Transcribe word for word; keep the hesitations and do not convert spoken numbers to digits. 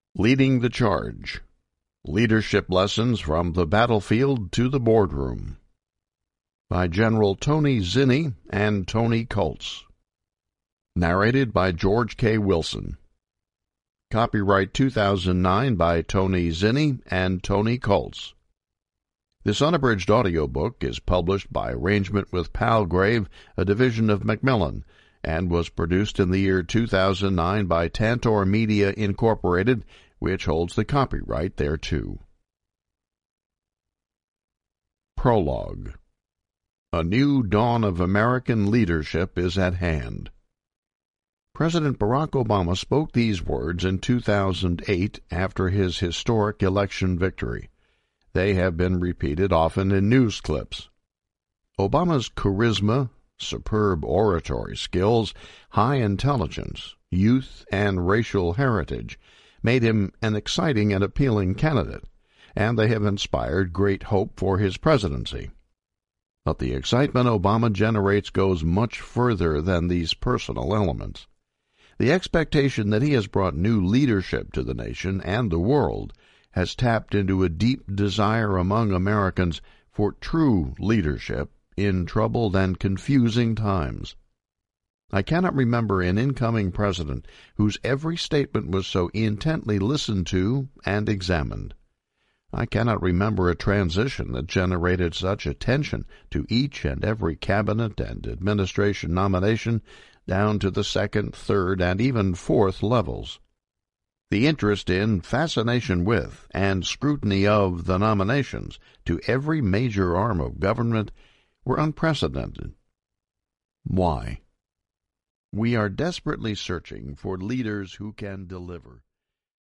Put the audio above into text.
Leading the Charge. Leadership Lessons from the Battlefield to the Boardroom. By General Tony Zinni and Tony Kultz. Narrated by George K. Wilson. Copyright two thousand nine by Tony Zinni and Tony Kultz. This unabridged audiobook is published by arrangement with Palgrave, a division of Macmillan, and was produced in the year two thousand nine by Tantor Media, Incorporated, which holds the copyright thereto. Prologue. A new dawn of American leadership is at hand. President Barack Obama spoke these words in two thousand eight after his historic election victory. They have been repeated often in news clips. Obama's charisma, superb oratory skills, high intelligence, youth, and racial heritage made him an exciting and appealing candidate, and they have inspired great hope for his presidency. But the excitement Obama generates goes much further than these personal elements. The expectation that he has brought new leadership to the nation and the world has tapped into a deep desire among Americans for true leadership in troubled and confusing times. I cannot remember an incoming president whose every statement was so intently listened to and examined. I cannot remember a transition that generated such attention to each and every cabinet and administration nomination down to the second, third, and even fourth levels. The interest in, fascination with, and scrutiny of the nominations to every major arm of government were unprecedented. Why? We are desperately searching for leaders who can deliver.